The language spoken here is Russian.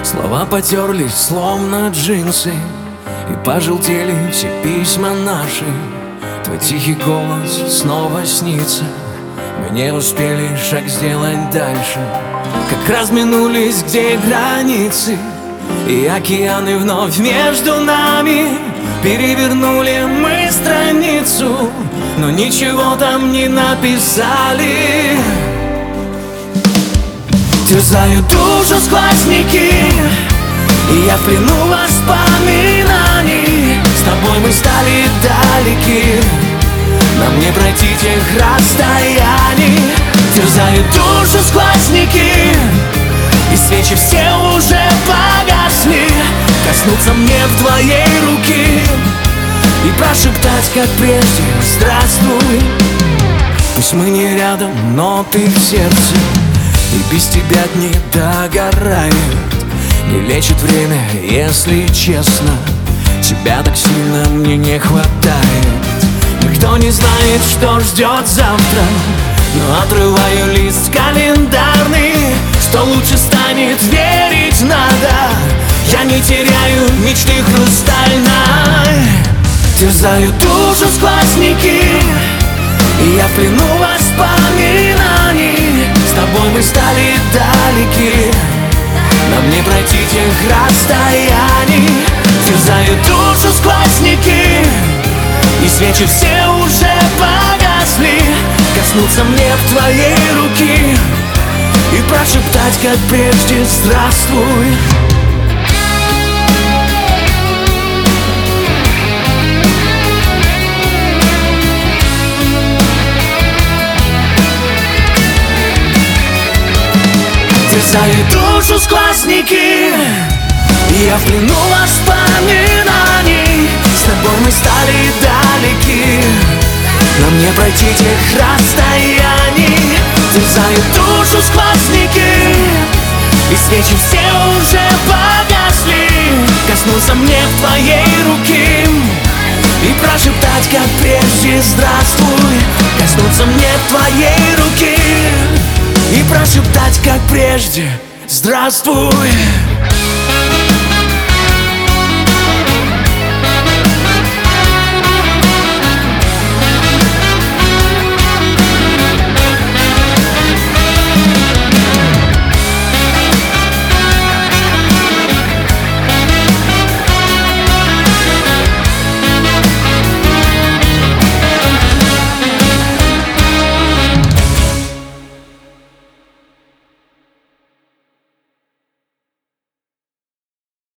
Слова потерлись, словно джинсы, и пожелтели все письма наши. Твой тихий голос снова снится. Мы не успели шаг сделать дальше, как разминулись где границы, и океаны вновь между нами. Перевернули мы страницу, но ничего там не написали. Терзают душу сквозняки, и я в плену воспоминаний. С тобой мы стали далеки, нам не пройти тех расстояний. Терзают душу сквозняки, и свечи все уже погасли. Коснуться мне в твоей руки и прошептать, как прежде, здравствуй. Пусть мы не рядом, но ты в сердце, и без тебя дни догорают. Не лечит время, если честно, тебя так сильно мне не хватает. Никто не знает, что ждет завтра, но отрываю лист календарный. Что лучше станет, верить надо. Я не теряю мечты хрустальной. Терзают душу сквозняки, и я в плену воспоминаний. С тобой мы стали далеки, нам не пройти тех расстояний. Терзают душу сквозняки, и свечи все уже погасли. Коснуться мне в твоей руки и прошептать, как прежде, здравствуй. Терзают душу сквозняки, и я в плену воспоминаний. С тобой мы стали далеки, нам не пройти тех расстояний. Терзают душу сквозняки, и свечи все уже погасли. Коснуться мне в твоей руки и прошептать, как прежде, здравствуй. Коснуться мне в твоей руки и прошептать, как прежде, здравствуй.